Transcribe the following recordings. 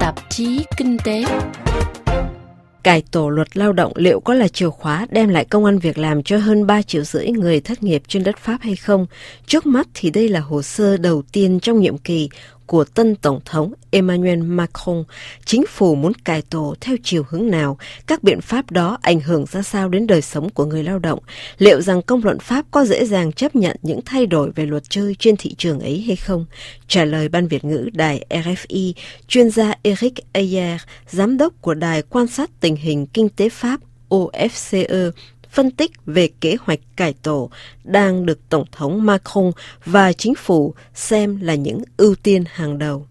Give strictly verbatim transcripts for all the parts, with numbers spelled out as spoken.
tạp chí Kinh tế. Cải tổ luật lao động liệu có là chìa khóa đem lại công ăn việc làm cho hơn ba triệu rưỡi người thất nghiệp trên đất Pháp hay không? Trước mắt thì đây là hồ sơ đầu tiên trong nhiệm kỳ của tân Tổng thống Emmanuel Macron. Chính phủ muốn cải tổ theo chiều hướng nào? Các biện pháp đó ảnh hưởng ra sao đến đời sống của người lao động? Liệu rằng công luận Pháp có dễ dàng chấp nhận những thay đổi về luật chơi trên thị trường ấy hay không? Trả lời Ban Việt ngữ đài R F I, chuyên gia Eric Ayer, giám đốc của Đài quan sát tình hình kinh tế Pháp O F C E, phân tích về kế hoạch cải tổ đang được Tổng thống Macron và chính phủ xem là những ưu tiên hàng đầu.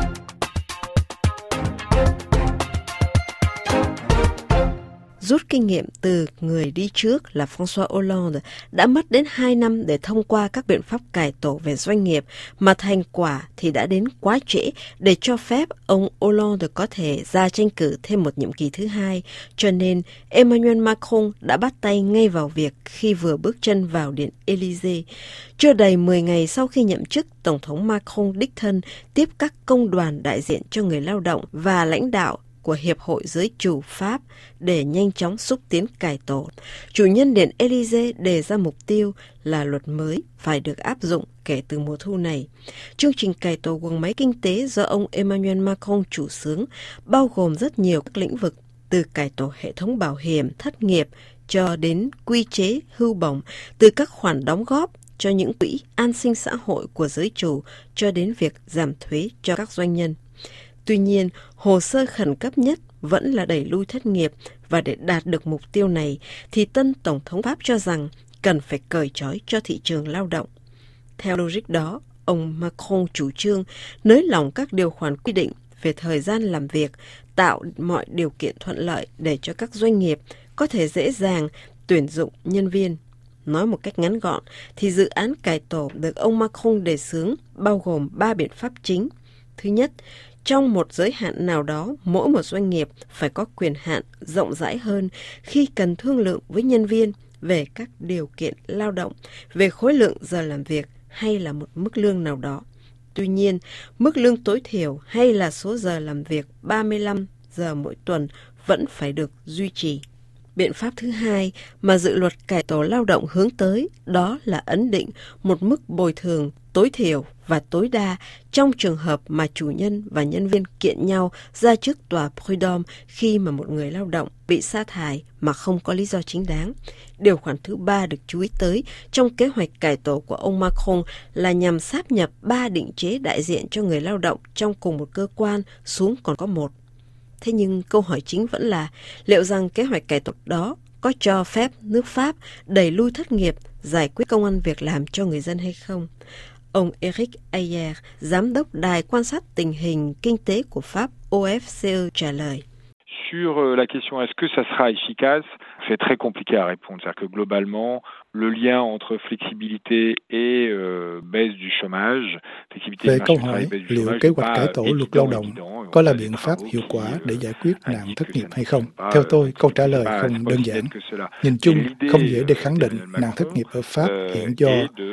Rút kinh nghiệm từ người đi trước là François Hollande, đã mất đến hai năm để thông qua các biện pháp cải tổ về doanh nghiệp, mà thành quả thì đã đến quá trễ để cho phép ông Hollande có thể ra tranh cử thêm một nhiệm kỳ thứ hai. Cho nên Emmanuel Macron đã bắt tay ngay vào việc khi vừa bước chân vào Điện Élysée. Chưa đầy mười ngày sau khi nhậm chức, Tổng thống Macron đích thân tiếp các công đoàn đại diện cho người lao động và lãnh đạo của Hiệp hội Giới chủ Pháp để nhanh chóng xúc tiến cải tổ. Chủ nhân Điện Élysée đề ra mục tiêu là luật mới phải được áp dụng kể từ mùa thu này. Chương trình cải tổ guồng máy kinh tế do ông Emmanuel Macron chủ xướng bao gồm rất nhiều các lĩnh vực, từ cải tổ hệ thống bảo hiểm thất nghiệp cho đến quy chế hưu bổng, từ các khoản đóng góp cho những quỹ an sinh xã hội của giới chủ cho đến việc giảm thuế cho các doanh nhân. Tuy nhiên, hồ sơ khẩn cấp nhất vẫn là đẩy lui thất nghiệp, và để đạt được mục tiêu này thì tân Tổng thống Pháp cho rằng cần phải cởi trói cho thị trường lao động. Theo logic đó, ông Macron chủ trương nới lỏng các điều khoản quy định về thời gian làm việc, tạo mọi điều kiện thuận lợi để cho các doanh nghiệp có thể dễ dàng tuyển dụng nhân viên. Nói một cách ngắn gọn thì dự án cải tổ được ông Macron đề xướng bao gồm ba biện pháp chính. Thứ nhất, trong một giới hạn nào đó, mỗi một doanh nghiệp phải có quyền hạn rộng rãi hơn khi cần thương lượng với nhân viên về các điều kiện lao động, về khối lượng giờ làm việc hay là một mức lương nào đó. Tuy nhiên, mức lương tối thiểu hay là số giờ làm việc ba mươi lăm giờ mỗi tuần vẫn phải được duy trì. Biện pháp thứ hai mà dự luật cải tổ lao động hướng tới đó là ấn định một mức bồi thường tối thiểu và tối đa trong trường hợp mà chủ nhân và nhân viên kiện nhau ra trước tòa Prud'homme khi mà một người lao động bị sa thải mà không có lý do chính đáng. Điều khoản thứ ba được chú ý tới trong kế hoạch cải tổ của ông Macron là nhằm sáp nhập ba định chế đại diện cho người lao động trong cùng một cơ quan xuống còn có một. Thế nhưng câu hỏi chính vẫn là liệu rằng kế hoạch cải tổ đó có cho phép nước Pháp đẩy lui thất nghiệp, giải quyết công ăn việc làm cho người dân hay không? Ông Eric Ayer, giám đốc Đài quan sát tình hình kinh tế của Pháp O F C E trả lời. Sur la question est-ce que ça sera efficace, c'est très compliqué à répondre. C'est-à-dire que globalement, le lien entre flexibilité et euh, baisse du chômage, flexibilité Về du câu marché du hỏi travail, baisse du liệu chômage kế n'est hoạch pas cải tổ luật lao động évident. có là biện pháp hiệu quả để giải quyết nạn thất nghiệp hay không? Theo tôi, câu trả lời không đơn giản. Nhìn chung, không dễ để khẳng định nạn thất nghiệp ở Pháp hiện do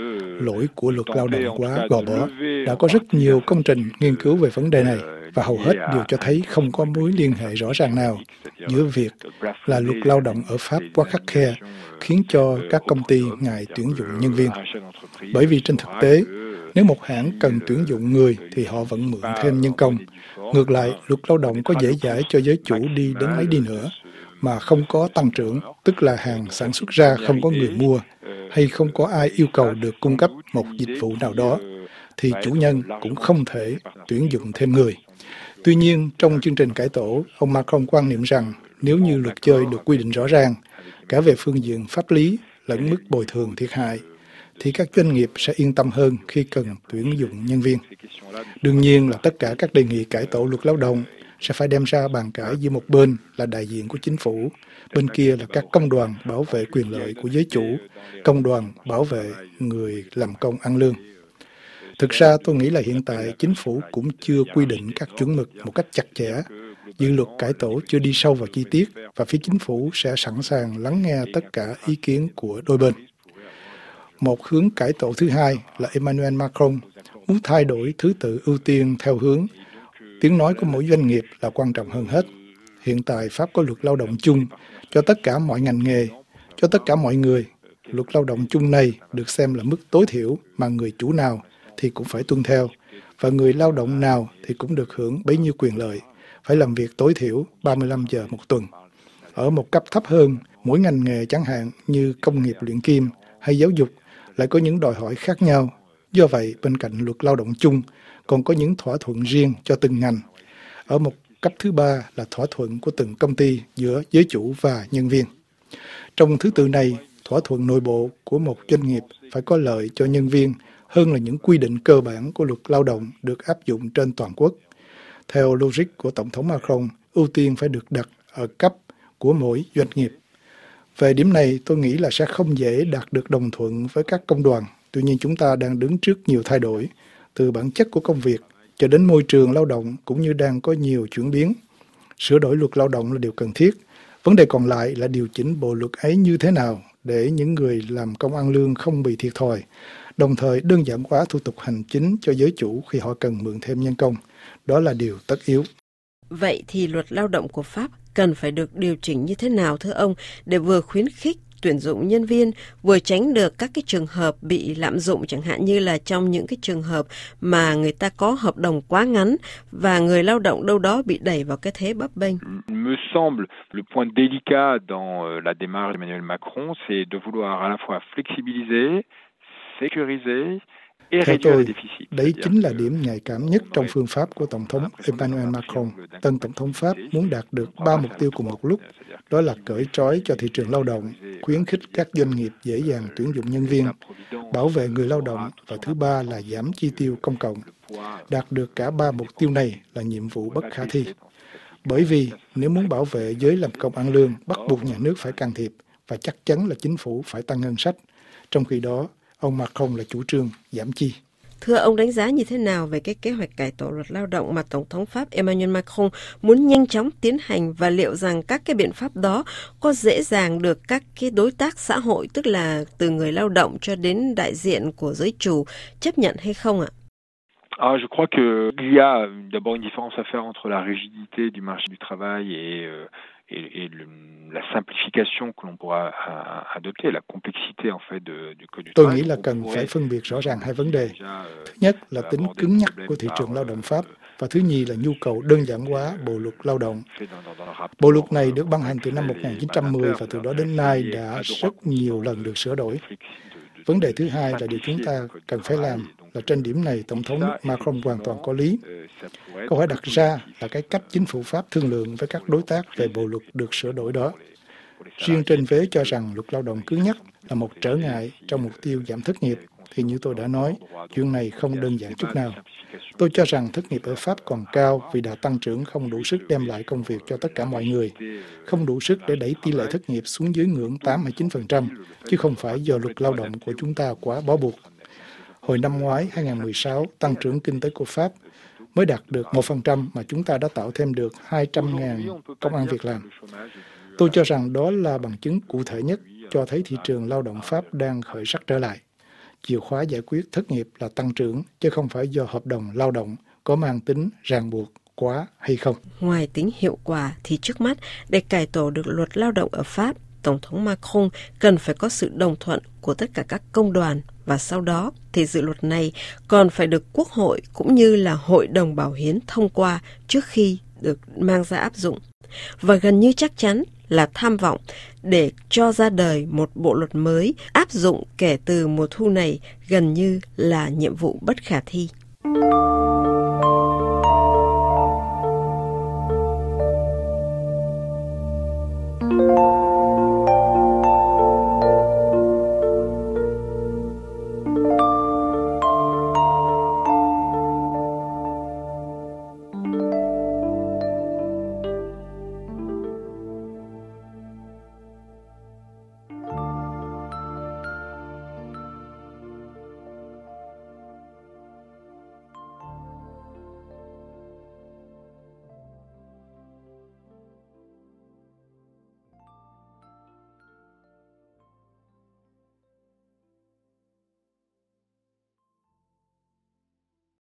lỗi của luật lao động quá gò bó. Đã có rất nhiều công trình nghiên cứu về vấn đề này, và hầu hết đều cho thấy không có mối liên hệ rõ ràng nào giữa việc là luật lao động ở Pháp quá khắt khe, khiến cho các công ty ngại tuyển dụng nhân viên. Bởi vì trên thực tế, nếu một hãng cần tuyển dụng người thì họ vẫn mượn thêm nhân công. Ngược lại, luật lao động có dễ dãi cho giới chủ đi đến mấy đi nữa, mà không có tăng trưởng, tức là hàng sản xuất ra không có người mua, hay không có ai yêu cầu được cung cấp một dịch vụ nào đó, thì chủ nhân cũng không thể tuyển dụng thêm người. Tuy nhiên, trong chương trình cải tổ, ông Macron quan niệm rằng nếu như luật chơi được quy định rõ ràng, cả về phương diện pháp lý lẫn mức bồi thường thiệt hại, thì các doanh nghiệp sẽ yên tâm hơn khi cần tuyển dụng nhân viên. Đương nhiên là tất cả các đề nghị cải tổ luật lao động sẽ phải đem ra bàn cãi giữa một bên là đại diện của chính phủ, bên kia là các công đoàn bảo vệ quyền lợi của giới chủ, công đoàn bảo vệ người làm công ăn lương. Thực ra tôi nghĩ là hiện tại chính phủ cũng chưa quy định các chuẩn mực một cách chặt chẽ. Dự luật cải tổ chưa đi sâu vào chi tiết và phía chính phủ sẽ sẵn sàng lắng nghe tất cả ý kiến của đôi bên. Một hướng cải tổ thứ hai là Emmanuel Macron muốn thay đổi thứ tự ưu tiên theo hướng Tiếng nói của mỗi doanh nghiệp là quan trọng hơn hết. Hiện tại Pháp có luật lao động chung cho tất cả mọi ngành nghề, cho tất cả mọi người. Luật lao động chung này được xem là mức tối thiểu mà người chủ nào thì cũng phải tuân theo, và người lao động nào thì cũng được hưởng bấy nhiêu quyền lợi, phải làm việc tối thiểu ba mươi lăm giờ một tuần. Ở một cấp thấp hơn, mỗi ngành nghề chẳng hạn như công nghiệp luyện kim hay giáo dục lại có những đòi hỏi khác nhau. Do vậy, bên cạnh luật lao động chung, còn có những thỏa thuận riêng cho từng ngành. Ở một cấp thứ ba là thỏa thuận của từng công ty giữa giới chủ và nhân viên. Trong thứ tự này, thỏa thuận nội bộ của một doanh nghiệp phải có lợi cho nhân viên hơn là những quy định cơ bản của luật lao động được áp dụng trên toàn quốc. Theo logic của Tổng thống Macron, ưu tiên phải được đặt ở cấp của mỗi doanh nghiệp. Về điểm này, tôi nghĩ là sẽ không dễ đạt được đồng thuận với các công đoàn. Tuy nhiên, chúng ta đang đứng trước nhiều thay đổi, từ bản chất của công việc cho đến môi trường lao động cũng như đang có nhiều chuyển biến. Sửa đổi luật lao động là điều cần thiết. Vấn đề còn lại là điều chỉnh bộ luật ấy như thế nào để những người làm công ăn lương không bị thiệt thòi, đồng thời đơn giản hóa thủ tục hành chính cho giới chủ khi họ cần mượn thêm nhân công. Đó là điều tất yếu. Vậy thì luật lao động của Pháp cần phải được điều chỉnh như thế nào thưa ông để vừa khuyến khích tuyển dụng nhân viên, vừa tránh được các cái trường hợp bị lạm dụng, chẳng hạn như là trong những cái trường hợp mà người ta có hợp đồng quá ngắn và người lao động đâu đó bị đẩy vào cái thế bấp bênh. Me semble le point délicat dans la démarche d'Emmanuel Macron, c'est de vouloir à la fois flexibiliser, sécuriser. Theo tôi, đấy chính là điểm nhạy cảm nhất trong phương pháp của Tổng thống Emmanuel Macron. Tân Tổng thống Pháp muốn đạt được ba mục tiêu cùng một lúc, đó là cởi trói cho thị trường lao động, khuyến khích các doanh nghiệp dễ dàng tuyển dụng nhân viên, bảo vệ người lao động, và thứ ba là giảm chi tiêu công cộng. Đạt được cả ba mục tiêu này là nhiệm vụ bất khả thi. Bởi vì nếu muốn bảo vệ giới làm công ăn lương, bắt buộc nhà nước phải can thiệp, và chắc chắn là chính phủ phải tăng ngân sách. Trong khi đó, ông Macron là chủ trương giảm chi. Thưa ông, đánh giá như thế nào về cái kế hoạch cải tổ luật lao động mà Tổng thống Pháp Emmanuel Macron muốn nhanh chóng tiến hành, và liệu rằng các cái biện pháp đó có dễ dàng được các cái đối tác xã hội, tức là từ người lao động cho đến đại diện của giới chủ, chấp nhận hay không ạ? Ah, je crois qu'il y a d'abord une différence à faire entre la rigidité du marché du travail et euh, et, et le, la simplification que l'on pourra adopter, la complexité en fait de, du code du travail. Tôi nghĩ là cần phải phân biệt rõ ràng hai vấn đề. Thứ nhất là tính cứng nhắc của thị trường lao động Pháp, và thứ nhì là nhu cầu đơn giản hóa bộ luật lao động. Bộ luật này được ban hành từ năm một nghìn chín trăm mười và từ đó đến nay đã rất nhiều lần được sửa đổi. Vấn đề thứ hai là điều chúng ta cần phải làm, là trên điểm này Tổng thống Macron hoàn toàn có lý. Câu hỏi đặt ra là cái cách chính phủ Pháp thương lượng với các đối tác về bộ luật được sửa đổi đó. Riêng trên vế cho rằng luật lao động cứng nhắc là một trở ngại trong mục tiêu giảm thất nghiệp, thì như tôi đã nói, chuyện này không đơn giản chút nào. Tôi cho rằng thất nghiệp ở Pháp còn cao vì đà tăng trưởng không đủ sức đem lại công việc cho tất cả mọi người, không đủ sức để đẩy tỷ lệ thất nghiệp xuống dưới ngưỡng tám hay chín phần trăm, chứ không phải do luật lao động của chúng ta quá bó buộc. Hồi năm ngoái hai nghìn không trăm mười sáu, tăng trưởng kinh tế của Pháp mới đạt được một phần trăm mà chúng ta đã tạo thêm được hai trăm nghìn công ăn việc làm. Tôi cho rằng đó là bằng chứng cụ thể nhất cho thấy thị trường lao động Pháp đang khởi sắc trở lại. Chìa khóa giải quyết thất nghiệp là tăng trưởng, chứ không phải do hợp đồng lao động có mang tính ràng buộc quá hay không. Ngoài tính hiệu quả thì trước mắt, để cải tổ được luật lao động ở Pháp, Tổng thống Macron cần phải có sự đồng thuận của tất cả các công đoàn, và sau đó thì dự luật này còn phải được Quốc hội cũng như là Hội đồng Bảo hiến thông qua trước khi được mang ra áp dụng. Và gần như chắc chắn là tham vọng để cho ra đời một bộ luật mới áp dụng kể từ mùa thu này gần như là nhiệm vụ bất khả thi.